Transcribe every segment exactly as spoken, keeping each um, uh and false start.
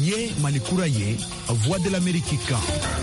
ye Mali kura ye Voix de l'Amérique kan.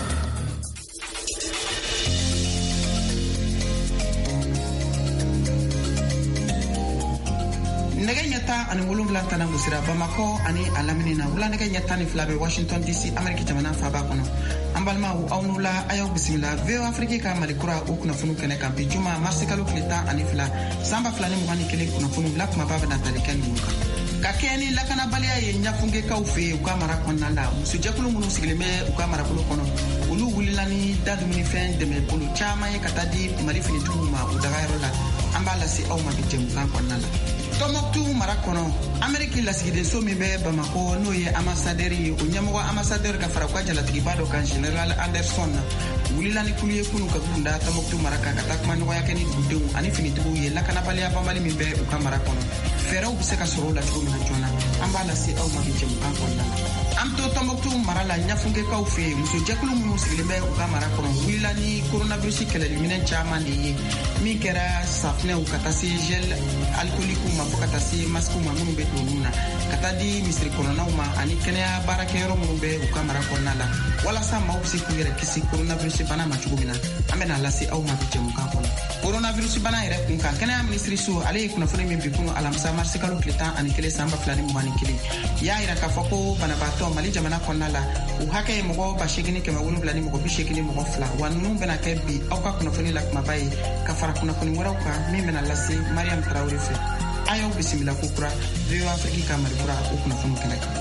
nege ɲɛta ani wolonwula tana gosira Bamako ani a laminina wula nege ɲɛta ni fila bɛ Washington D C Amérique jamana faba kɔnɔ. An balimaw aw n'u la a y'aw bisimila V O Afrique ka Mali kura o kunnafoni kɛnɛ kan bi juma marisi kalo tile tan ani fila sanba fila ni mugan ni kelen kunnafoni bila kumaba bɛna tali kɛ ninnu kan. Ka kɛ ni lakanabaliya ye ɲafungekaw fɛ yen u ka mara kɔnɔna la musojɛkulu minnu sigilen bɛ u ka marakolo kɔnɔ olu wulila ni da dumunifɛn dɛmɛ bolo caman ye ka taa di Mali finitigiw ma u dagayɔrɔ la. An b'a lase aw ma bi jɛmukan kɔnɔna la. Tɔnbɔkutu mara kɔnɔ Amérique lasigidenso min bɛ Bamako n'o ye ambassadeur ye o ɲɛmɔgɔ ambassadeur ka fara u ka jalatigiba dɔ kan General Anderson na wulila ni kulu ye kunu ka kunda Tɔnbɔkutu mara kan ka taa kuma ɲɔgɔnya kɛ ni dugudenw ani finitigiw ye lakanabaliya banbali min bɛ u ka mara kɔnɔ fɛɛrɛw bɛ se ka sɔrɔ o la cogo min na joona an b'a lase aw ma bi jɛmukan kɔnɔna la. An to Tɔnbɔkutu mara la ɲafungekaw fɛ yen musojɛkulu minnu sigilen bɛ u ka mara kɔnɔ wulila ni coronavirus kɛlɛliminɛn caman de ye min kɛra safinɛw ka taa se gel alcoolique ma fo ka taa se masque ma minnu bɛ don nun na ka taa di misiri kɔnɔnaw ma ani kɛnɛya baarakɛyɔrɔ minnu bɛ u ka mara kɔnɔna la walasa maaw bɛ se k'u yɛrɛ kisi coronavirus bana ma cogo min na an bɛna lase aw ma bi jɛmukan kɔnɔ. Coronavirus bana yɛrɛ kun kan kɛnɛya minisiri so ale ye kunnafoni min bi kunu alamisa marisi kalo tile tan ani kelen sanba fila ni mugan ni kelen y'a yira k'a fɔ ko banabaatɔ Mali jamana kɔnɔna la u hakɛ ye mɔgɔ ba seegin ni kɛmɛ wolonwula ni mɔgɔ bi seegin ni mɔgɔ fila wa ninnu bɛna kɛ bi aw ka kunnafoni la kumaba ye ka fara kunnafoni wɛrɛw kan min bɛna lase Mariam Tarawele fɛ. A y'aw bisimila ko kura V O Afrique ka Mali kura o kunnafoni kɛnɛ kan.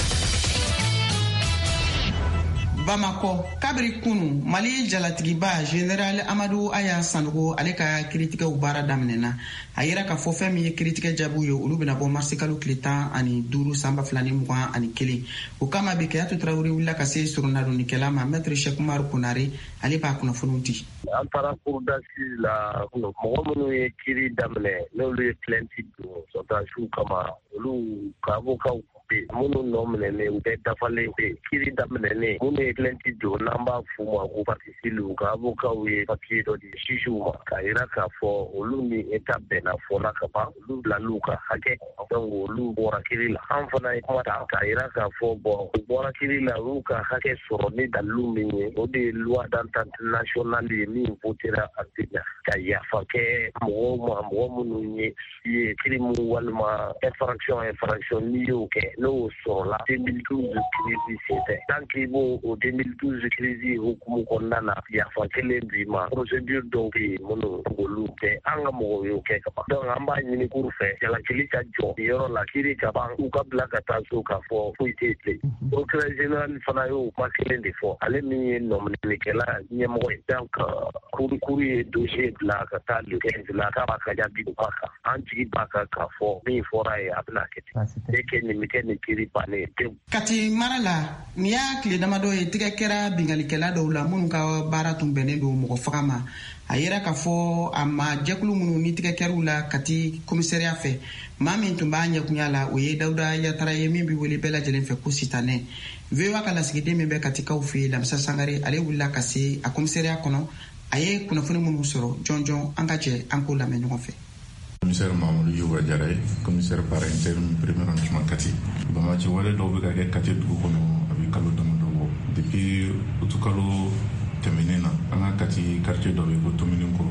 Bamako kabiri kunu Mali jalatigiba General Amadu Aya Sanogo ale ka kiritigɛw baara daminɛna a yira ka fɔ fɛn min ye kiritigɛ jaabiw ye olu bɛna bɔ marisi kalo tile tan ani duuru sanba fila ni mugan ani kelen o kama bi Kayatu Tarawele wulila ka se surunadonnikɛla ma Maître Cheikh Umaru Konare ale b'a kunnafoniw di. An taara kurudasi la mɔgɔ minnu ye kiri daminɛ n'olu ye plainte don sɔrɔdasiw kama olu ka avocat minnu nɔ minɛnen u bɛɛ dafalen bɛ kiri daminɛnen minnu ye plainte don n'an b'a f'u ma ko partie civile u ka avocat ye papier dɔ di juge ma k'a yira k'a fɔ olu ni état bɛnna fɔla ka ban olu bilal'u ka hakɛ donc olu bɔra kiri la an fana ye kuma ta k'a yira k'a fɔ bon u bɔra kiri la u ka hakɛ sɔrɔ ni dalilu min ye o de ye loi d'entente nationale ye min votera a Sénat ka yafa kɛ mɔgɔw ma mɔgɔ minnu ye ye crime walima infraction infraction n'i y'o kɛ n'o sɔrɔla deux mille douze crise senfɛ tant que b'o o deux mille douze crise hukumu kɔnɔna na yafa kelen d'i ma procédure dɔw bɛ yen minnu olu kɛ an ka mɔgɔw y'o kɛ ka ban donc an b'a ɲini k'u fɛ jalakili ka jɔ yɔrɔ la kiri ka ban u ka bila ka taa so k'a fɔ foyi tɛ yen procureur général fana y'o kuma kelen de fɔ ale min ye nɔminɛlikɛla ɲɛmɔgɔ ye donc kuru kuru ye dossier bila ka taa le quinze la k'a b'a ka jaabi ba kan an jigi b'a kan k'a fɔ min fɔra ye a bɛna kɛ ten e kɛ nin bɛ kɛ nin kiri bannen tewu. Kati mara la ni y'a tile damadɔ ye tigɛ kɛra bingalikɛla dɔw la minnu ka baara tun bɛnnen don mɔgɔ faga ma a yira k'a fɔ a ma jɛkulu minnu ni tigɛ kɛr'u la Kati komisariya fɛ maa min tun b'a ɲɛkunya la o ye Dawuda Yatara ye min bɛ wele bɛɛ lajɛlen fɛ ko sitanɛ. V O A ka lasigiden min bɛ Katikaw fɛ yen Lamisa Sangare ale wulila ka se a komisariya kɔnɔ a ye kunnafoni minnu sɔrɔ jɔn jɔn an ka jɛ an k'o lamɛn ɲɔgɔn fɛ. Commissaire Mamadou Youba Diarra, commissaire par intérim premier arrondissement Kati. Bamaci wale dɔw bɛ ka kɛ Kati dugu kɔnɔ a bɛ kalo damadɔ bɔ depuis utu kalo tɛmɛnen na an ka Kati quartier dɔ bɛ yen ko Tominikoro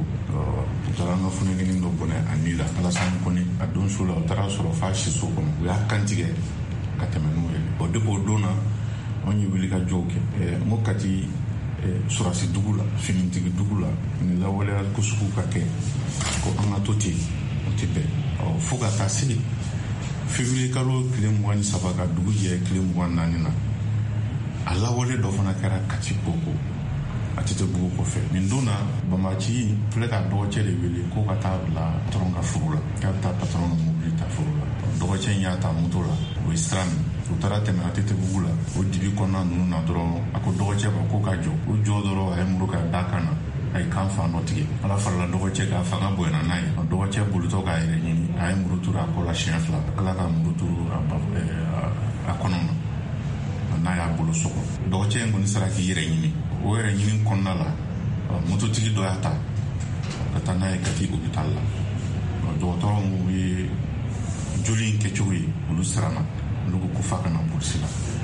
u taara an ka funɛkɛnin dɔ bɔnɛ a ni la Alassane Kone a don su la u taara sɔrɔ f'a siso kɔnɔ u y'a kantigɛ ka tɛmɛ n'o ye o depuis o don na anw ye wuli ka jɔw kɛ n ko Kati surasi dugu la finitigi dugu la ni lawaleya ko sugu ka kɛ ko an ka to ten o tɛ bɛn fo ka taa se février kalo tile mugan ni saba ka dugu jɛ tile mugan naani na a lawale dɔ fana kɛra Kati Boko a tɛ tɛ bugu kɔfɛ nin don na Bamaci filɛ ka dɔgɔcɛ de wele ko ka taa bila patron ka furu la k'a bɛ taa patron ka mobili ta furu la dɔgɔcɛ in y'a ta moto la o ye sira min u taara tɛmɛ a tɛ tɛ bugu la o dibi kɔnɔna ninnu na dɔrɔn a ko dɔgɔcɛ ma ko ka jɔ o jɔ dɔrɔn a ye muru k'a da kan na a ye kan fan dɔ tigɛ ala farala dɔgɔcɛ k'a fanga bonyana n'a ye dɔgɔcɛ bolotɔ k'a yɛrɛ ɲini a ye muru turu a kɔ la siɲɛ fila ala ka muru turu a kɔnɔ na n'a y'a bolo sɔgɔ dɔgɔcɛ in kɔni sera k'i yɛrɛ ɲini o yɛrɛ ɲini kɔnɔna la mototigi dɔ y'a ta ka taa n'a ye Kati hôpital la dɔgɔtɔrɔw ye joli in kɛcogo ye olu siranna olu ko ko f'a ka na polisi la o de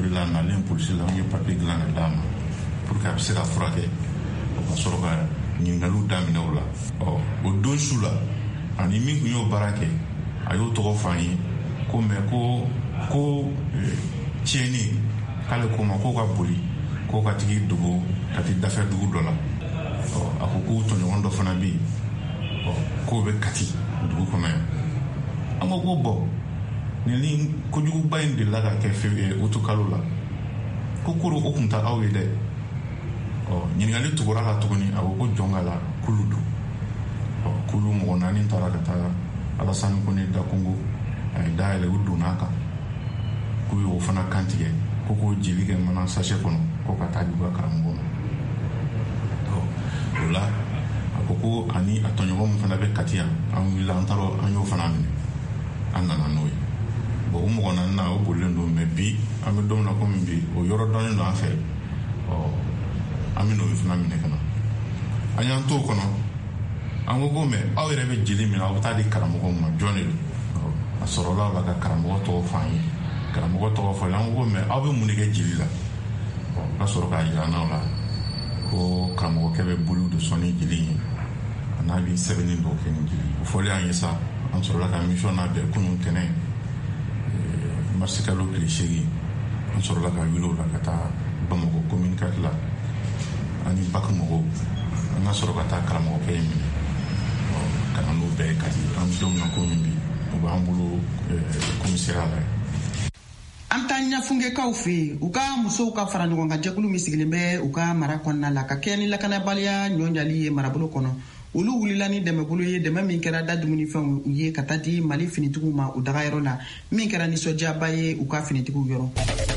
de la nalen polisi la ye papier dilan ka d'a ma pour que a bɛ se ka furakɛ o ka sɔrɔ ka ɲininkaliw daminɛ o la ɔ o don su la ani min tun y'o baara kɛ a y'o tɔgɔ fɔ an ye ko mɛ ko ko tiɲɛni k'ale ko ma k'o ka boli k'o ka tigi dogo ka t'i dafɛ dugu dɔ la ɔ a ko k'u tɔɲɔgɔn dɔ fana bɛ yen ɔ k'o bɛ Kati dugu kɔnɔ yan an ko ko bɔn nin ni kojuguba in delila ka kɛ fɛ otu kalo la ko koro o tun ta aw ye dɛ ɔ ɲininkali tugura la tuguni a ko ko jɔn ka la kulu don ɔ kulu mɔgɔ naani taara ka taa Alasani Kone da Kongo a ye dayɛlɛ u donna a kan k'u y'o fana kantigɛ ko k'o jeli kɛ mana sachet kɔnɔ ko ka taa di u ka karamɔgɔ ma ɔ o la a ko ko ani a tɔɲɔgɔn min fana bɛ Kati yan an wulila an taara an y'o fana minɛ an nana n'o ye bon o mɔgɔ naani na o bolilen don mɛ bi an bɛ don min na komi bi o yɔrɔ dɔnnen don an fɛ ɔ an bɛ n'o fana minɛ ka na an y'an to o kɔnɔ an ko ko mɛ aw yɛrɛ bɛ jeli min aw bɛ taa di karamɔgɔw ma jɔn de don a sɔrɔla o la ka karamɔgɔ tɔgɔ fɔ an ye karamɔgɔ tɔgɔ fɔ an ko ko mɛ aw bɛ mun de kɛ jeli la ɔ ka sɔrɔ k'a jira n'aw la ko karamɔgɔkɛ bɛ boliw de sɔn ni jeli ye a n'a bɛ sɛbɛnni dɔw kɛ ni jeli o fɔli an ye sa an sɔrɔla ka mission labɛn kunun tɛnɛn marisi kalo tile seegin an sɔrɔla ka wuli o la ka taa Bamako commune kati la ani bac mɔgɔw an ka sɔrɔ ka taa karamɔgɔkɛ in minɛ ka na n'o bɛɛ ye Kati an bɛ don min na komi bi o b'an bolo commissariat la an taa ɲafungekaw fɛ yen u ka musow ka fara ɲɔgɔn kan jɛkulu min sigilen bɛ u ka mara kɔnɔna la ka kɛ ni lakanabaliya ɲɔnjali ye marabolo kɔnɔ olu wulila ni dɛmɛbolo ye dɛmɛ min kɛra da dumunifɛnw u ye ka taa di Mali finitigiw ma u dagayɔrɔ la min kɛra nisɔndiyaba ye u ka finitigiw yɔrɔ.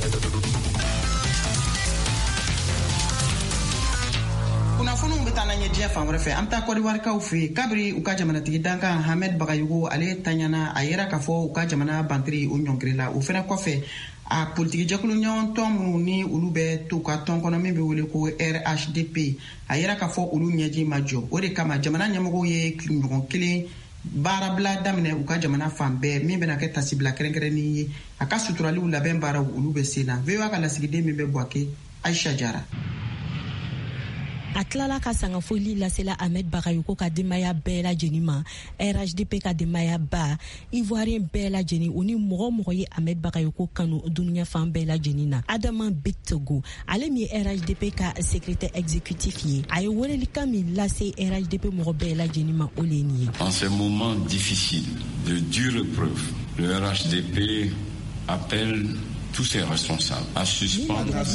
kunnafoniw bɛ taa n'an ye diɲɛ fan wɛrɛ fɛ an bɛ taa kɔdiwarikaw fɛ yen kabiri u ka jamanatigi dankan Ahmed Bagayogo ale tanyana a yera k'a fɔ u ka jamana bantiri o ɲɔngiri la o fɛnɛ kɔfɛ a politiki jɛkulu ɲɔgɔn tɔn minnu ni olu bɛ to ka tɔn kɔnɔ min bɛ wele ko R H D P a yera k'a fɔ olu ɲɛji ma jɔ o de kama jamana ɲɛmɔgɔw ye ɲɔgɔn kelen baarabila daminɛ u ka jamana fan bɛɛ min bɛna kɛ tasibila kɛrɛnkɛrɛnni ye a ka suturaliw labɛn baaraw olu bɛ sen na V O A ka lasigiden min bɛ Buwake Aisha Jara. A tilala ka sangafoli lasela Ahmed Bagayogo ka denbaya bɛɛ lajɛlen ma R H D P ka denbaya ba Ivoirien bɛɛ lajɛlen o ni mɔgɔ mɔgɔ ye Ahmed Bagayogo kanu dunuya fan bɛɛ lajɛlen na Adama Bitogo ale min ye R H D P ka secrétaire exécutif ye a ye welelikan min lase R H D P mɔgɔ bɛɛ lajɛlen ma o le ye nin ye. En ces moments difficiles de dure épreuve, le R H D P appelle tous ces responsables à suspendre. R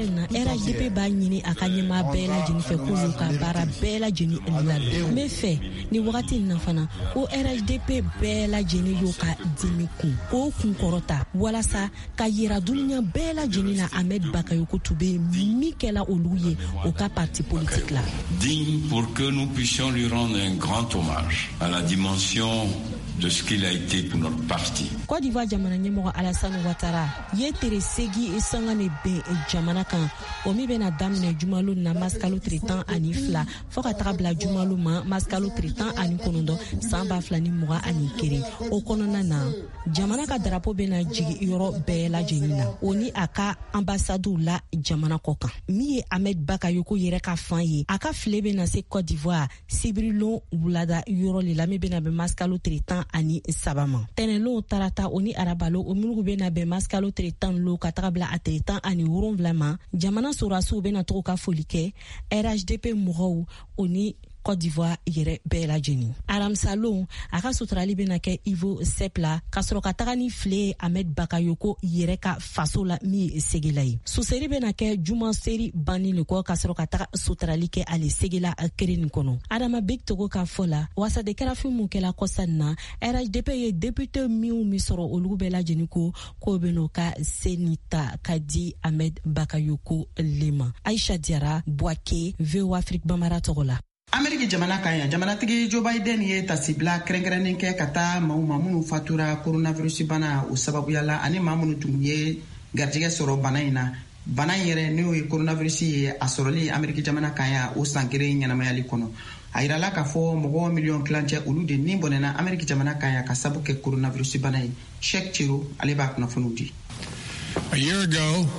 H D P b'a ɲini a ka ɲɛmaa bɛɛ lajɛlen fɛ k'olu ka baara bɛɛ lajɛlen labɛn. N bɛ fɛ ni wagati in na fana ko R H D P bɛɛ lajɛlen y'o ka dimi kun k'o kun kɔrɔta walasa ka yira dunuya bɛɛ lajɛlen na Ahmed Bagayogo tun bɛ min kɛla olu ye o ka parti politique la. Digne pour que nous puissions lui rendre un grand hommage à la dimension de ce qu'il a été pour notre parti. Côte d'Ivoire jamana ɲɛmɔgɔ Alassane Ouattara ye tere segi sanga ne bɛn jamana kan o min bɛna daminɛ jumalo na maskalo tile tan ani fila fɔ ka taga bila jumalo ma maskalo tile tan ani kɔnɔntɔn san ba fila ni mugan ani kelen o kɔnɔna na jamana ka darapo bɛna jigi yɔrɔ bɛɛ lajɛlen na o ni a ka ambasaduw la jamana kɔ kan min ye Ahmed Bagayogo yɛrɛ ka fan ye a ka file bɛna se Côte d'Ivoire sibirilon wulada yɔrɔ le la min bɛna bɛn maskalo tile tan ani saba ma tɛnɛnlo tarata o ni arabalo o minnu bɛna bɛn maskalo tile tan lo ka taga bila a tile tan ani wolonwula ma jamana sorasiw bɛna togo ka foli kɛ R H D P mɔgɔw o ni Côte d'Ivoire yɛrɛ bɛɛ lajɛlen. Aramsalon a ka suturali bɛna kɛ Ivo Sepp la ka sɔrɔ ka taga ni file Ahmed Bagayogo yɛrɛ ka faso la min ye segela ye. Suseri bɛna kɛ juma seri banni le kɔ ka sɔrɔ ka taga suturali kɛ ale segela keren nin kɔnɔ. Adama Bitogo ka fɔ la wasade kɛrafin mun kɛla kɔsan na R H D P ye député minnu min sɔrɔ olu bɛɛ lajɛlen ko k'o bɛn'o ka seni ta ka di Ahmed Bagayogo le ma. Aisha Diara Buwake V O A Afrique Bamara tɔgɔ la. Ameriki jamana kan yan jamanatigi Joe Biden ye tasibila kɛrɛnkɛrɛnnen kɛ ka taa maaw ma minnu fatura coronavirus bana o sababuya la ani maa minnu tun ye garijɛgɛ sɔrɔ bana in na bana in yɛrɛ n'o ye coronavirus ye a sɔrɔli Ameriki jamana kan yan o san kelen ɲɛnamayali kɔnɔ a yirala k'a fɔ mɔgɔ miliyɔn kilancɛ olu de ni bɔnɛna Ameriki jamana kan yan ka sabu kɛ coronavirus bana ye Sheikh Chiro ale b'a kunnafoniw di. A year ago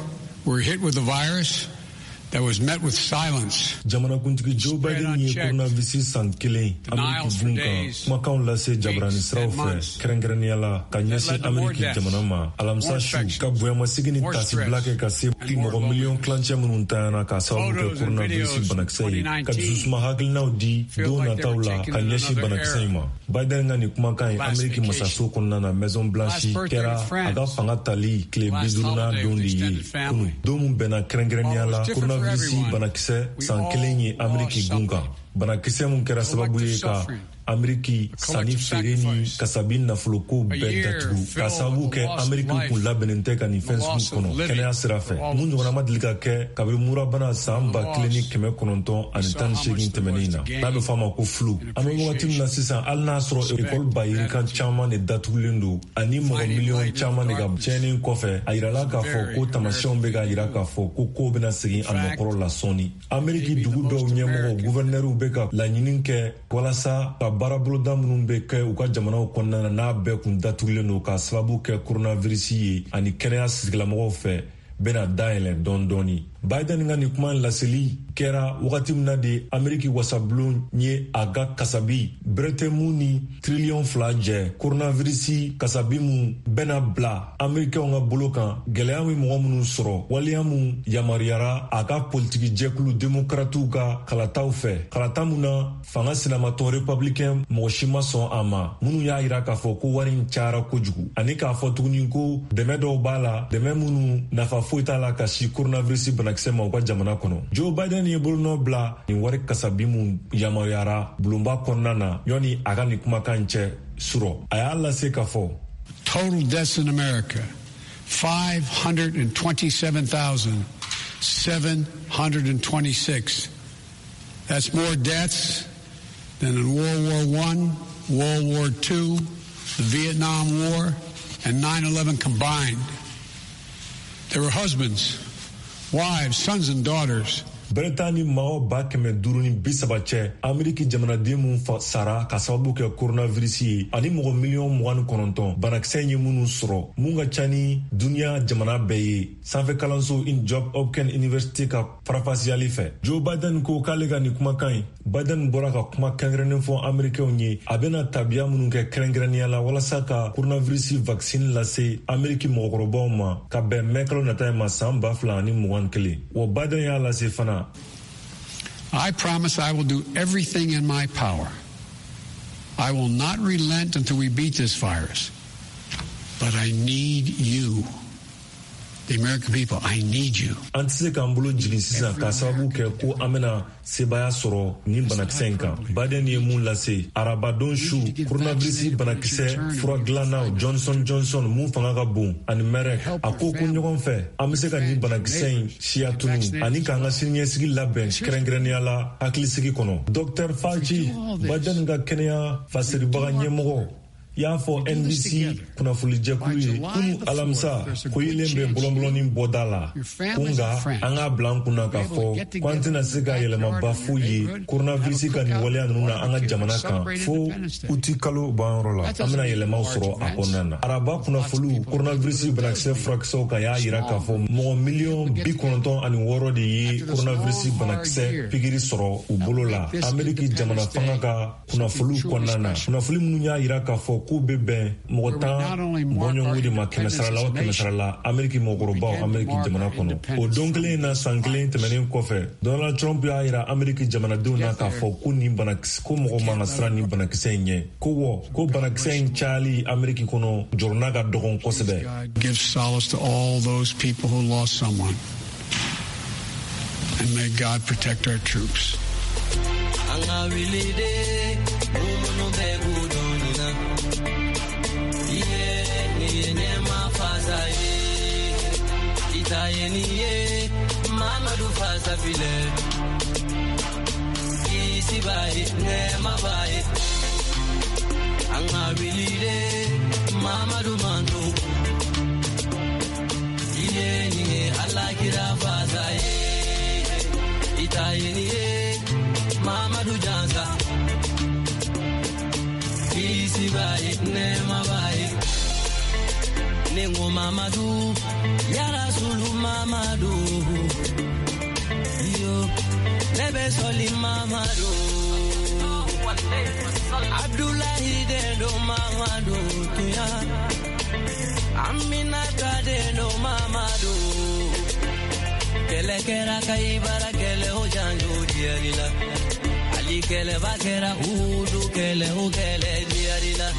were hit with the virus that was met with silence. Jamana kuntigi Joe Biden ye coronavirus san kelen Ameriki bunka kumakanw lase jabarani siraw fɛ kɛrɛnkɛrɛnniyala ka ɲɛsin Ameriki jamana ma alamisa su ka bonyamasigi ni tasibila kɛ ka se mɔgɔ miliyɔn kilancɛ minnu tanyana ka sababu kɛ coronavirus banakisɛ ye ka dususuma hakilinaw di don nataw la ka ɲɛsin banakisɛ in ma. Biden ka nin kumakan ye Ameriki masaso kɔnɔna na Maison Blanche kɛra a ka fanga tali tile bi duurunan don de ye kunu don min bɛnna kɛrɛnkɛrɛnniyala coronavirus banakisɛ san kelen ye Ameriki gun kan. Banakisɛ mun kɛra sababu ye ka Ameriki sanni feere ni kasabi nafoloko bɛɛ datugu ka sababu kɛ Ameriki kun labɛnnen tɛ ka nin fɛn sugu kɔnɔ kɛnɛya sira fɛ. Mun ɲɔgɔnna ma deli ka kɛ kabini murabana san ba kelen ni kɛmɛ kɔnɔntɔn ani tan ni seegin tɛmɛnen na n'a bɛ fɔ a ma ko flu. An bɛ wagati min na sisan hali n'a sɔrɔ ekɔli bayirikan caman de datugulen don ani mɔgɔ miliyɔn caman de ka tiɲɛnen kɔfɛ a yirala k'a fɔ ko taamasiyɛnw bɛ ka yira k'a fɔ ko kow bɛna segin a nɔkɔrɔ la sɔɔni. Ameriki dugu dɔw ɲɛmɔgɔ guvɛrnɛriw bɛ ka laɲini kɛ walasa ka baaraboloda minnu bɛ kɛ u ka jamanaw kɔnɔna na n'a bɛɛ kun datugulen don ka sababu kɛ coronavirus ye ani kɛnɛya sigilamɔgɔw fɛ bɛna dayɛlɛ dɔɔni dɔɔni. Biden ka nin kuma laseli kɛra wagati min na de Ameriki wasabulon ye a ka kasabi beretɛmu ni triliyɔn fila jɛ coronavirus kasabi mun bɛna bila Amerikɛnw ka bolo kan gɛlɛya min mɔgɔ minnu sɔrɔ waleya mun yamaruyara a ka politiki jɛkulu demokratiw ka kalataw fɛ kalata mun na fanga sinamatɔ republicain mɔgɔ si ma sɔn a ma minnu y'a yira k'a fɔ ko wari in cayara kojugu ani k'a fɔ tuguni ko dɛmɛ dɔw b'a la dɛmɛ minnu nafa foyi t'a la ka si coronavirus banakisɛ ma u ka jamana kɔnɔ. Joe Biden ye bolonɔ bila nin wari kasabi mun yamaruyara bulonba kɔnɔna na yɔni a ka nin kumakan cɛ surɔ a y'a lase k'a fɔ total deaths in America five hundred twenty-seven thousand seven hundred twenty-six. That's more deaths than in World War One, World War Two, the Vietnam War, and nine eleven combined. There were husbands, wives, sons and daughters. Beretani mao ba kɛmɛ duuru ni bi saba cɛ Ameriki jamanaden mun sara ka sababu kɛ coronavirus ye ani mɔgɔ miliyɔn mugan ni kɔnɔntɔn banakisɛ ye minnu sɔrɔ mun ka ca ni duniya jamana bɛɛ ye sanfɛ kalanso in Johns Hopkins University ka farafasiyali fɛ. Joe Biden ko k'ale ka nin kumakan ye Biden bɔra ka kuma kɛrɛnkɛrɛnnen fɔ Amerikɛnw ye a bɛna tabiya minnu kɛ kɛrɛnkɛrɛnnenya la walasa ka coronavirus vaccine lase Ameriki mɔgɔkɔrɔbaw ma ka bɛn mɛ kalo nata ma san ba fila ani mugan ni kelen wa Biden y'a lase fana. I promise I will do everything in my power. I will not relent until we beat this virus. But I need you. The American people, I need you. An tɛ se k'an bolo jigin sisan k'a sababu kɛ ko an bɛna sebaya sɔrɔ nin banakisɛ in kan. Biden ye mun lase arabadon su coronavirus banakisɛ fura dilannaw Johnson Johnson mun fanga ka bon ani Merck a ko ko ɲɔgɔn fɛ an bɛ se ka nin banakisɛ in siya tunu ani k'an ka siniɲɛsigi labɛn kɛrɛnkɛrɛnnenya la hakilisigi kɔnɔ. Docteur Fauci Biden ka kɛnɛya fasiribaga ɲɛmɔgɔ y'a fɔ N B C kunnafonijɛkulu ye kunu alamisa ko yelen bɛ bɔlɔnbɔlɔnin bɔda la ko nka an k'a bila an kunna k'a fɔ ko an tɛna se ka yɛlɛmaba foyi ye coronavirus ka nin waleya ninnu na an ka jamana kan fo uti kalo banyɔrɔ la an bɛna yɛlɛmaw sɔrɔ a kɔnɔna na. Araba kunnafoliw coronavirus banakisɛ furakisɛw kan y'a yira k'a fɔ mɔgɔ miliyɔn bi kɔnɔntɔn ani wɔɔrɔ de ye coronavirus banakisɛ pikiri sɔrɔ u bolo la Ameriki jamana fanga ka kunnafoliw kɔnɔna na. Kunnafoli minnu y'a yira k'a fɔ k'u bɛ bɛn mɔgɔ tan bɔɲɔgɔnko de ma kɛmɛ sara la o kɛmɛ sara la Ameriki mɔgɔkɔrɔbaw Ameriki jamana kɔnɔ. O don kelen na san kelen tɛmɛnen kɔfɛ Donald Trump y'a yira Ameriki jamanadenw na k'a fɔ ko nin banakisɛ ko mɔgɔ man ka siran nin banakisɛ in ɲɛ ko wɔ ko banakisɛ in cayali Ameriki kɔnɔ jɔrɔna ka dɔgɔn kosɛbɛ. Give solace to all those people who lost someone, and may God protect our troops. Itayeniye Mamadu Fasa File Isi Baye Nema Baye Anga Wilide Mamadu Mandu Iye Nye Allah Kira Fasa Itayeniye Mamadu Jansa Isi Baye Nema Baye nengo Mamadou ya Rasulu Mamadou yo lebe soli Mamadou Abdullahi Dendo Mamadou tuya Aminata Dendo Mamadou Kele kera kai bara kele ho janjo diarila Ali kele bakera udu kele ho kele diarila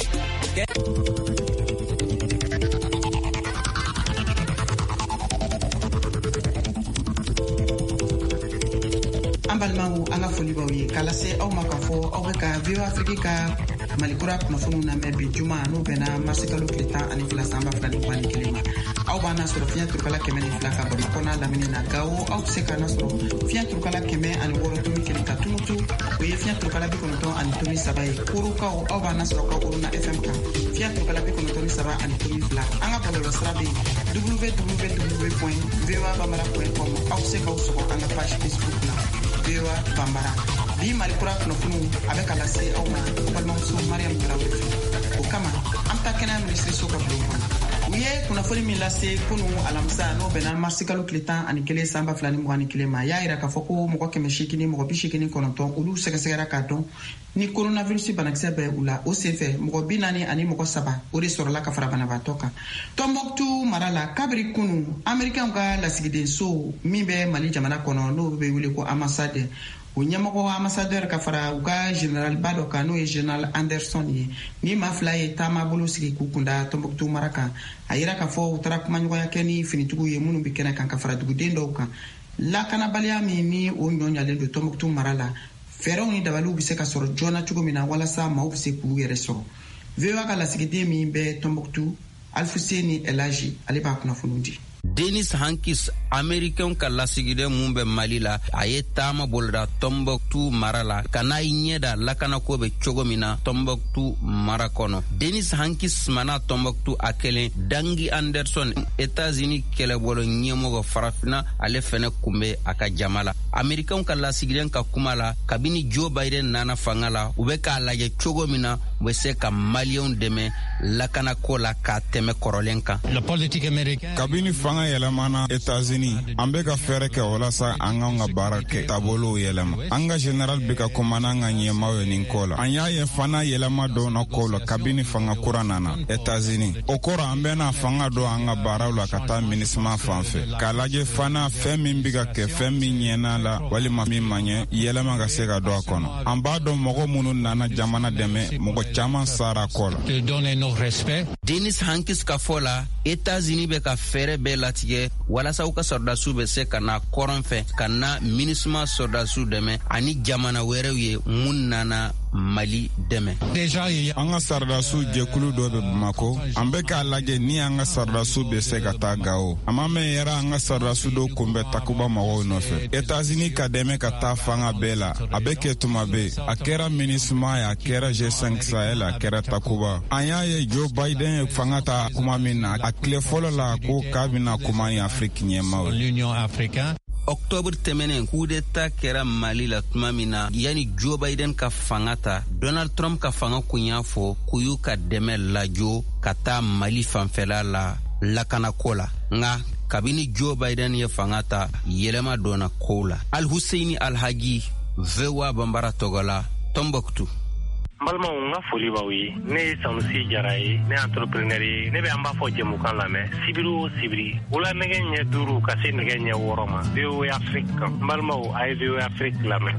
Ambalmaou anga foli bawi kala se aw makafo aw ka V O A Afrika malikura kunafunu na mebi juma no bena masikalo kleta ani fila samba fila ni kwani kilima aw bana soro fiya turkala keme ni fila ka bama kona lamini na gawo aw se kana soro fiya turkala keme ani woro tumi kilika tumutu we fiya turkala bi kono ani tumi sabai kuru ka aw bana soro ka kuru na F M ka fiya turkala bi kono tumi saba ani tumi fila anga bolo srabi w w w point v o a bambara point com aw se ka soro anga page Facebook na V O A Bambara bi malikura kunafunu avec la C au ma balmanso Mariam Traoré o kama amta kana ministre soka bloko wiye kunafuni milase kunu alamsa no bena marsikalo kletan ani kele samba flani mo ani kele ma ya ira ka foko mo ko kemeshikini mo ko bishikini kononton ulu sekasera ka don ni coronavirus banakse be ula o sefe mo binani ani mo ko saba o de sorola ka fara bana batoka Tombouctou marala kabri kunu american ga la sigide so mimbe mali jamana kono no be wuli ko ambassade o nyamako ambassadeur ka fara uga general bado ka no e general Anderson ye ni maflaye tama bulu sigi kukunda Tombouctou maraka ayira ka fo utara kuma nyoya yake ni finitugu ye munu bikena kan ka fara dugu dendo ka la kana balia mi ni o nyonya le do Tombouctou marala fero ni dabalu bise ka soro jona chugo mina wala sa ma ofise ku yere soro vewa ka la sigide mi be Tombouctou Alfuseni Elaji aliba kuna funundi Denis Hankis American ka lasigide mumbe Malila aye tama bolda Tombouctou marala kana inyeda lakana kobe chogomina Tombouctou marakono Denis Hankis mana Tombouctou akele Dangi Anderson États-Unis kele bolo nyemogo farafina ale fene kumbe aka jamala American ka lasigide ka kumala kabini Joe Biden nana fangala ubeka laje chogomina wese ka Malion deme lakana kola ka teme korolenka la politique américaine kabini fanga yelamana États-Unis ambe ka fere ke walasa anga nga barake tabolo yelama anga general bika komana nga nyemawe ninkola anya ye fana yelama do na kola kabini fanga kuranana États-Unis okora ambe na fanga do anga barawla kata minisma fanfe kalaje fana femi mbika ke femi nyena la wali mami manye yelama ga sega do akono amba do mogo munu nana jamana deme mogo chama sara kola de donner nos respects Denis Hankis kafola États-Unis be ka fere be latige walasa uka sordasu be se kana koronfe kana minisma sordasu deme ani jamana werewe munana Mali deme deja anga sardasu jekulu do be Bamako ambe ka laje ni anga sardasu be se kata gao amame yera anga sardasu do kumbe takuba mawo nofe États-Unis ka deme kata fanga bela abeke tumabe akera minisma ya akera G cinq Sahel akera takuba anya ye Joe Biden fanga ta kuma mina akle folo la ko kabina kuma ya Afrique nyema l'Union africaine Octobre temenen coup d'état kera Mali la tumamina yani Joe Biden ka fangata Donald Trump ka fanga kunyafo kuyu ka deme lajo kata Mali fanfela la lakana kola nga kabini Joe Biden ye fangata yelema dona kola Al Husseini Al Haji V O A Bambara Togola Tombouctou Malma nga foli bawi ne Sanusi Jaraye ne entrepreneur ne be amba fo jemu kan la me sibiru sibiri wala nege nye duru ka se nege nye woroma V O A Afrique malma ay V O A Afrique la me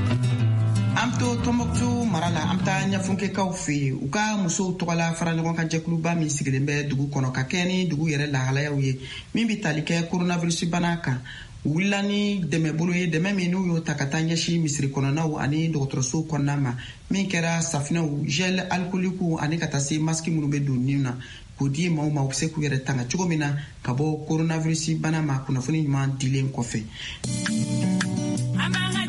amto Tombouctou marala amta nyafunke kaufi uka muso tokala fara ngon kan jeklu ba mi sigilembe dugu kono ka keni dugu yere la hala yawe min bi talike coronavirus banaka wulani deme bulu ye deme minu yo takatanya shi misri kononaw ani doktorso konama min kera safinaw gel alcooliku ani katasi maski munu be dunina ko di maw maw se ku yere tanga chugomina kabo coronavirus banama kuna funi man dilen kofe amanga jamana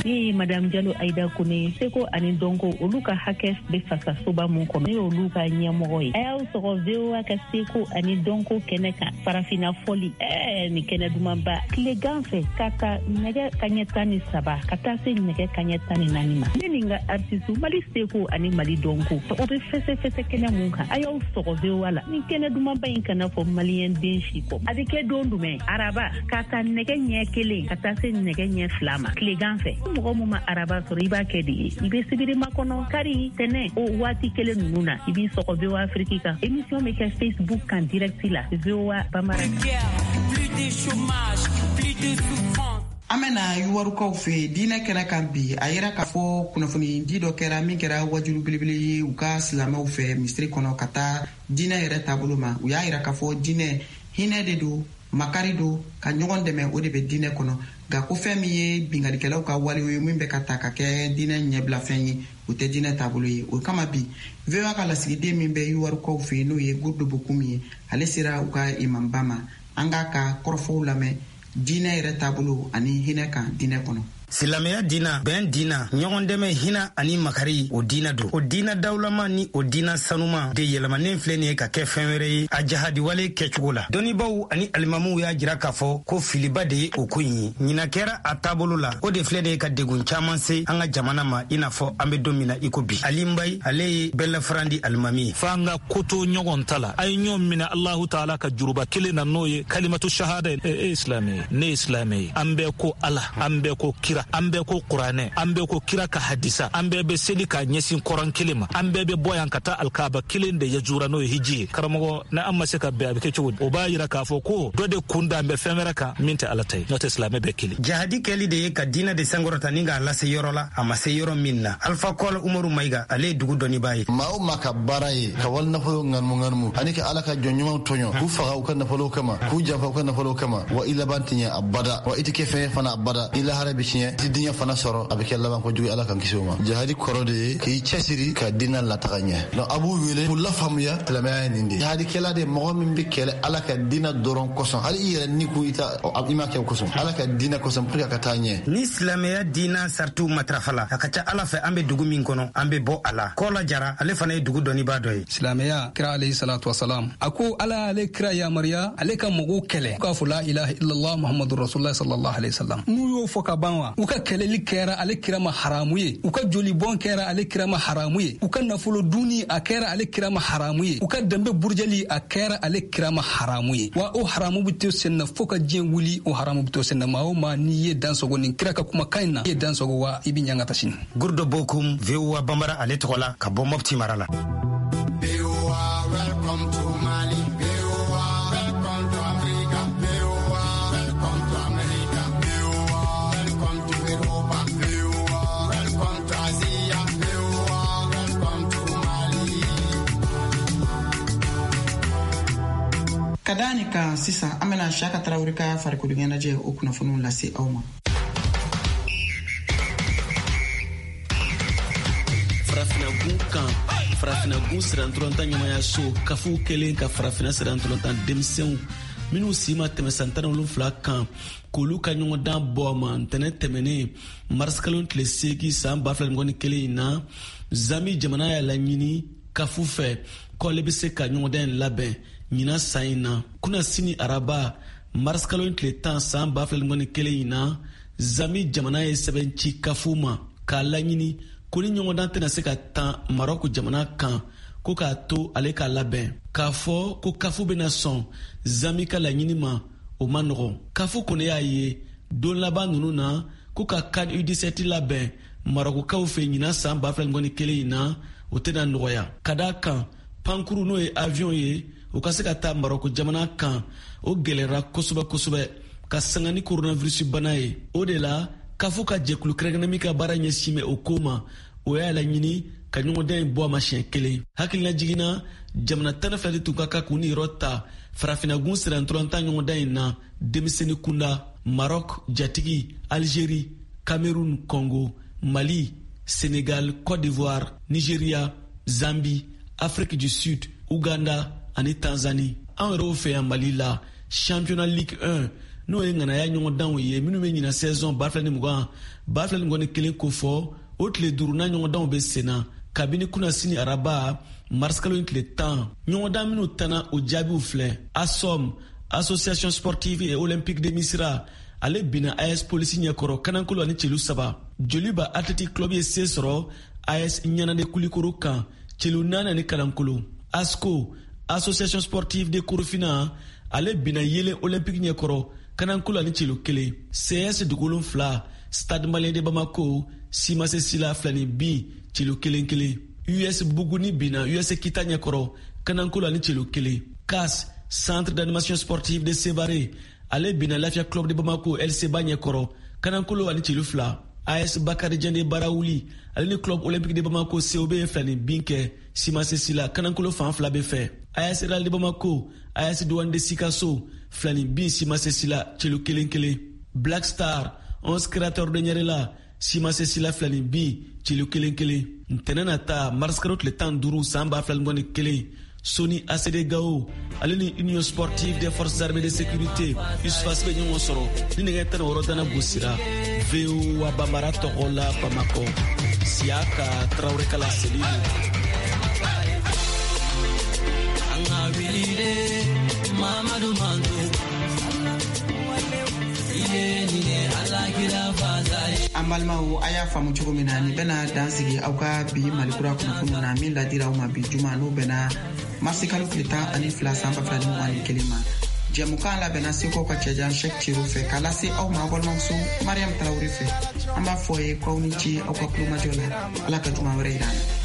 ni madame Diallo Aida Kone seko ani donko oluka hakes be fasa soba mun kono ni oluka nyamoro yi ayaw soko vewa ka seko ani donko keneka farafina foli eh ni kene dumamba kle ganfe kaka nege kanyetani saba kata se nege kanyetani nanima ninga artistu mali seko ani mali donko to o be fese fese kene munka ayaw soko vewa la ni kene dumamba inkana fo malien den shiko adike dondume araba kata nege nyekele kata se nege nye flama kle ganfe mo mo ma araba so riba kedi ibe sibiri makono kari tene o wati kele nuna ibi soko vewa afrika émission me ka Facebook kan direct la vewa bamara plus de chômage plus de souffrance. Amena yuwarukaw fe dina kena kan bi a yira ka fɔ kunnafoni di dɔ kɛra min kɛra wajulu belebele ye u ka silamɛw fɛ misiri kɔnɔ ka taa diinɛ yɛrɛ taabolo ma u y'a yira ka fɔ diinɛ hinɛ de don makari don ka ɲɔgɔn dɛmɛ o de bɛ diinɛ kɔnɔ nka ko fɛn min ye bingalikɛlaw ka walew ye min bɛ ka ta ka kɛ diinɛ ɲɛbila fɛn ye o tɛ diinɛ taabolo ye o kama bi V O A ka lasigiden min bɛ yuwarukaw fe n'o ye Gourdo Bokoum ye ale sera u ka imamba ma an k'a ka kɔrɔfɔw lamɛn diinɛ yɛrɛ taabolo ani hinɛ kan diinɛ kɔnɔ. Silamɛya diina bɛn diina ɲɔgɔn dɛmɛ hina ani makari o diina don o diina dawulama ni o diina sanuma de yɛlɛmanen filɛ nin ye ka kɛ fɛn wɛrɛ ye a jahadiwale kɛcogo la dɔnnibaw ani alimamuw y'a jira k'a fɔ ko filiba de ye o ko in ye ɲina kɛra a taabolo la o de filɛ de ye ka degun caaman se an ka jamana ma i n'a fɔ an be don min na i ko bi ali mbayi ale ye bɛlɛfaran di alimami ye f'an ka koto ɲɔgɔn ta la a ye ɲɔgɔn minɛ alahu taala ka juruba kelen na n'o ye kalimatu shahada ye e ye silamɛ ye ne ye silamɛ ye an bɛɛ ko ala an bɛɛ ko kira an bɛɛ ko kuranɛ an bɛɛ ko kira ka hadisa an bɛɛ bɛ seli ka ɲɛsin kɔrɔn kelen ma an bɛɛ bɛ bɔ yan ka taa alkaaba kelen de yajura n'o ye hiji ye karamɔgɔ na an ma se ka bɛn a bɛ kɛ cogo di o b'a yira k'a fɔ ko dɔ de kun da an bɛ fɛn wɛrɛ kan min tɛ ala ta ye n'o tɛ silamɛ bɛɛ kelen jahadi kɛli de ye ka diina de sankɔrɔta ni k'a lase yɔrɔ la a ma se yɔrɔ min na alfa kɔl umaru mayiga ale ye dugu dɔnnibaa ye maa o maa ka baara ye ka wali nafolo ŋanimu ŋanimu ani ka ala ka jɔn ɲumanw tɔɲɔ k'u faga u ka nafolow kama k'u janfa u ka nafolow kama wa i laban tɛ ɲɛ abada wa i tɛ kɛ fɛn ye fana abada i lahara bɛ tiɲɛ i tɛ diɲɛ fana sɔrɔ a bɛ kɛ laban kojugu ala kan kisi o ma jahadi kɔrɔ de ye k'i cɛsiri ka diina lataga ɲɛ donc a b'u wele k'u lafaamuya silamɛya ye nin de jahadikɛla de mɔgɔ min bɛ kɛlɛ ala ka diina dɔrɔn kosɔn hali i yɛrɛ ni ko i ta i ma kɛ o kosɔn ala ka diina kosɔn pour que a ka taa ɲɛ ni silamɛya diina saritiw matarafa la a ka ca ala fɛ an bɛ dugu min kɔnɔ an bɛ bɔ a la kɔla jara ale fana ye dugu dɔnnibaa dɔ ye silamɛya kira alayhi salatu wasalam a ko ala ale kira yamariya ale ka mɔgɔw kɛlɛ k'a fɔ la ilaha illallah muhammadu rasulullah sallallahu alayhi wasallam n'u y'o fɔ ka ban wa u ka kɛlɛli kɛra ale kira ma haramu ye u ka joli bɔn kɛra ale kira ma haramu ye u ka nafolo duni a kɛra ale kira ma haramu ye u ka danbe burujali a kɛra ale kira ma haramu ye wa o haramu bɛ to senna fo ka diɲɛ wuli o haramu bɛ to senna maa o maa n'i ye dansogo nin kira ka kumakan in na i ye dansogo wa i bɛ ɲanga ta sini. Gourdo Bokoum V O A Bambara ale tɔgɔ la ka bɔ Mopti mara la. Kadani kan sisan an bɛna Siyaka Tarawele ka farikolo ɲɛnajɛ o kunnafoniw lase aw ma. Farafina gun kan farafina gun sirantolontan ɲɛmayaso kafu kelen ka farafina sirantolontan denmisɛnw minnu si ma tɛmɛ san tan ni wolonwula kan k'olu ka ɲɔgɔndan bɔ ma ntɛnɛ tɛmɛnen marisikalo tile seegin san ba fila ni mugan ni kelen in na zami jamana y'a laɲini kafu fɛ k'ale bɛ se ka ɲɔgɔndan in labɛn ɲina san in na kuna sini araba marisikalo tile tan san ba fila ni mugan ni kelen in na zami jamana ye sɛbɛn ci kafu ma k'a laɲini ko ni ɲɔgɔndan tɛna se ka tan marɔku jamana kan ko k'a to ale k'a labɛn k'a fɔ ko kafu bɛna sɔn zami ka laɲini ma o ma nɔgɔn kafu kɔni y'a ye don laban ninnu na ko ka kan U dix-sept labɛn marɔkukaw fɛ ɲina san ba fila ni mugan ni kelen in na o tɛna nɔgɔya ka d'a kan pankuru n'o ye avion ye o ka se ka taa marɔku jamana kan o gɛlɛyara kosɛbɛ kosɛbɛ ka sanga ni coronavirus bana ye o de la kafu ka jɛkulu kɛrɛnkɛrɛnnen min ka baara ɲɛsin bɛ o ko ma o y'a laɲini ka ɲɔgɔndan in bɔ a ma siɲɛ kelen hakilina jiginna jamana tan ni fila de tun ka kan k'u ni yɔrɔ ta farafinagun sirantolontan ɲɔgɔndan in na denmisɛnnin kunda Maroc jatigi Algérie Cameroun Congo Mali Sénégal Côte d'Ivoire Nigeria Zambie Afrique du Sud Uganda ani Tanzanie an yɛrɛw fɛ yan Mali la championnat Ligue un n'o ye ŋanaya ɲɔgɔn danw ye minnu bɛ ɲina saison ba fila ni mugan ba fila ni mugan ni kelen ko fɔ o tile duuru na ɲɔgɔn danw bɛ senna kabini kunasini araba marisikalo in tile tan ɲɔgɔn dan minnu tanna o jaabiw filɛ asom association sportive et olympique de misira ale bina A S polisi ɲɛkɔrɔ kanankolo ani celu saba joliba athletic club ye se sɔrɔ A S ɲanade kulikoro kan celu naani ani kanankolo asco association sportive de korofina ale bina yelen olympique ɲɛkɔrɔ kanankolo ani celu kelen C S dugolon fila stade malien de bamako simase sila filani bin celu kelen kelen U S buguni bina U S kita ɲɛkɔrɔ kanankolo ani celu kelen C A S centre d'animation sportive de Sévaré ale bina Lafia club de Bamako L C ba ɲɛkɔrɔ kanankolo ani celu fila A S Bakari Jende Barawuli ale ni club olympique de Bamako C O B ye filani bin kɛ simase sila kanankolo fan fila bɛ fɛ A S Real de Bamako A S Douane de Sikasso filani bin simase sila celu kelen kelen Black Star onze créateur de Ɲarela simase sila filani bin celu kelen kelen ntɛnɛn na ta marisikalo tile tan duuru san ba fila ni mugan ni kelen Sony A C D Gao ale ni Union sportive des forces armées de sécurité usfas bɛ ɲɔgɔn sɔrɔ ni nɛgɛ tan ni wɔɔrɔ dana gosira V O wa Bambara tɔgɔ la Bamako Siaka Traoré Kala Selidu anga wilide Mamadou Mandou iye ni ne alakira fazai an balimaw a y'a faamu cogo min na ni bɛna dan sigi aw ka bi malikura kunnafoniw na min ladira aw ma bi juma n'o bɛna marisi kalo tile tan ani fila san ba fila ni mugan ni kelen ma jɛmukan labɛnna seko ka cɛjan Cheick Thierno fɛ k'a lase aw ma aw balimamuso Mariam Traoré fɛ an b'a fɔ ye k'aw ni ci aw ka kulomajɔ la ala ka juma wɛrɛ yira an na.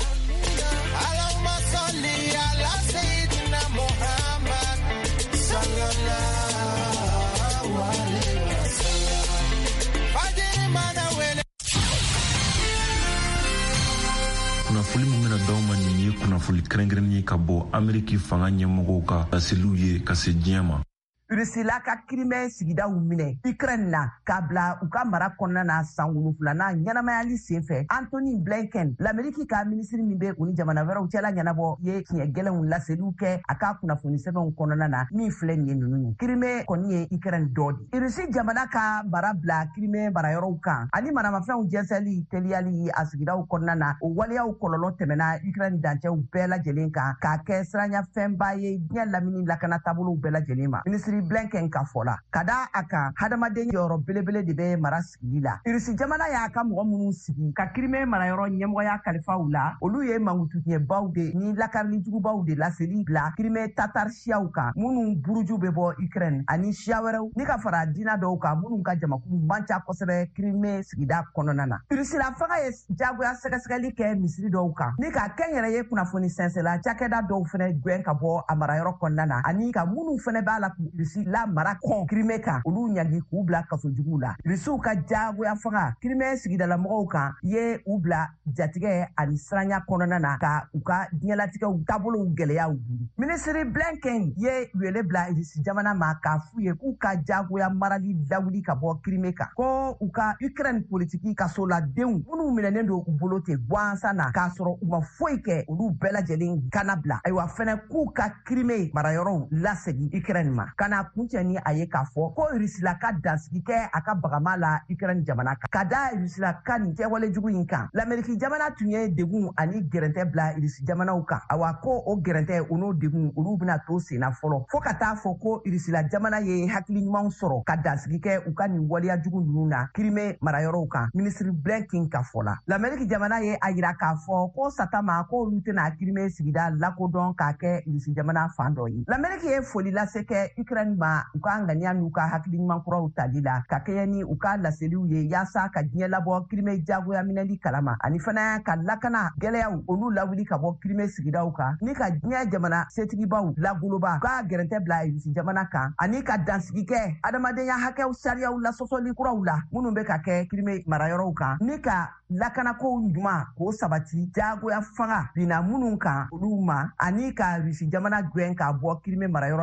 kunnafoni min bɛna d'aw ma nin ye kunnafoni kɛrɛnkɛrɛnnen ye ka bɔ Ameriki fanga ɲɛmɔgɔw ka laseliw ye ka se diɲɛ ma. Rusila ka Crimée sigidaw minɛ Ukraine na k'a bila u ka mara kɔnɔna na san wolonwula na ɲɛnamayali senfɛ Anthony Blinken l'Amérique ka minisiri min bɛ u ni jamana wɛrɛw cɛla ɲɛnabɔ ye tiɲɛ gɛlɛnw laseliw kɛ a ka kunnafoni sɛbɛnw kɔnɔna na min filɛ nin ye ninnu ye Crimée kɔni ye Ukraine dɔ de Rusi jamana ka mara bila Crimée marayɔrɔw kan ani maramafɛnw jɛnsɛli teliyali a sigidaw kɔnɔna na o waleyaw kɔlɔlɔ tɛmɛna Ukraine dancɛw bɛɛ lajɛlen kan k'a kɛ siranyafɛnba ye diɲɛ lamini lakana taabolow bɛɛ lajɛlen ma minisiri Blinken ka fɔ la ka da a kan hadamaden yɔrɔ belebele de bɛ mara sigili la Rusi jamana y'a ka mɔgɔ minnu sigi ka Crimée marayɔrɔ ɲɛmɔgɔya kalifaw la olu ye mankutuɲɛbaw de ni lakarilijugubaw de laseli bila Crimée tatar siyaw kan minnu buruju bɛ bɔ Ukraine ani siya wɛrɛw ni ka fara diina dɔw kan minnu ka jamakulu man ca kosɛbɛ Crimée sigida kɔnɔna na Rusila fanga ye jagoya sɛgɛsɛgɛli kɛ misiri dɔw kan ni ka kɛnyɛrɛ ye kunnafoni sɛnsɛla cakɛda dɔw fɛnɛ gwɛn ka bɔ a marayɔrɔ kɔnɔna na ani ka minnu fɛnɛ b'a la Rusi la mara kɔn Crimée kan olu ɲagi k'u bila kasojuguw la Rusiw ka jagoya fanga Crimée sigidalamɔgɔw kan ye u bila jatigɛ ani siranya kɔnɔna na ka u ka diɲɛlatigɛw taabolow gɛlɛyaw buru minisiri Blinken ye wele bila Rusi jamana ma k'a f'u ye k'u ka jagoya marali lawuli ka bɔ Crimée kan ko u ka Ukraine politiki kasoladenw minnu minɛnen don u bolo ten gansan na k'a sɔrɔ u ma foyi kɛ olu bɛɛ lajɛlen kana bila ayiwa fɛnɛ k'u ka Crimée marayɔrɔw lasegi Ukraine ma kana kuncɛ ni a ye k'a fɔ ko Rusila ka dansigi kɛ a ka bagama la Ukraine jamana kan ka da Rusila ka nin kɛwale jugu in kan l'Amérique jamana tun ye degun ani gɛrɛntɛ bila Rusi jamanaw kan awa ko o gɛrɛntɛ o n'o degun olu bɛna to senna fɔlɔ fo ka taa fɔ ko Rusila jamana ye hakili ɲumanw sɔrɔ ka dansigi kɛ u ka nin waleya jugu ninnu na Crimée marayɔrɔw kan minisiri Blinken ka fɔ la l'Amérique jamana ye a yira k'a fɔ ko sata ma ko olu tɛna Crimée sigida lakodɔn k'a kɛ Rusi jamana fan dɔ ye l'Amérique ye foli lase kɛ Ukraine ma u ka ŋaniya n'u ka hakili ɲuman kuraw tali la ka kɛɲɛ ni u ka laseliw ye yaasa ka diɲɛ labɔ Crimée jagoya minɛli kalama ani fana ka lakana gɛlɛyaw olu lawuli ka bɔ Crimée sigidaw kan ni ka diɲɛ jamana setigibaw lagoloba ka gɛrɛntɛ bila Rusi jamana kan ani ka dansigi kɛ adamadenya hakɛw sariyaw lasɔsɔli kuraw la minnu bɛ ka kɛ Crimée marayɔrɔw kan ni ka lakanakow ɲuman k'o sabati jagoya fanga binna minnu kan olu ma ani ka Rusi jamana gwɛn k'a bɔ Crimée marayɔrɔ la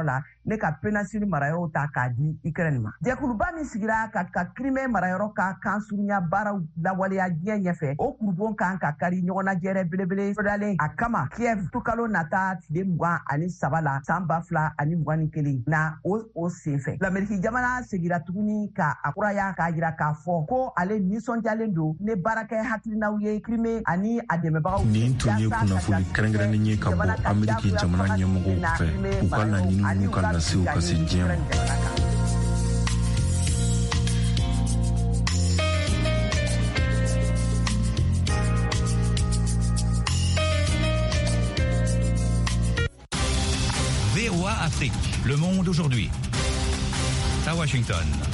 ne ka péninsule marayɔrɔw ta k'a di Ukraine ma. Jɛkuluba min sigira ka ka Crimée marayɔrɔ ka kan surunya baaraw lawaleya diɲɛ ɲɛfɛ, o kurubon kan ka kari ɲɔgɔnnajɛrɛ belebele sɔrɔlen a kama Kiev tukalo nata tile mugan ani saba la san ba fila ani mugan ni kelen na o o senfɛ. L'Amérique jamana segira tuguni ka a kuraya k'a jira k'a fɔ ko ale nisɔndiyalen don ne baarakɛ hakilinaw ye Crimée ani a dɛmɛbagaw. Nin tun ye kunnafoni kɛrɛnkɛrɛnnen ye ka bɔ Ameriki jamana ɲɛmɔgɔw fɛ u ka laɲini n'u ka lasew ka se diɲɛ ma. V O A Afrique, le monde aujourd'hui. À Washington.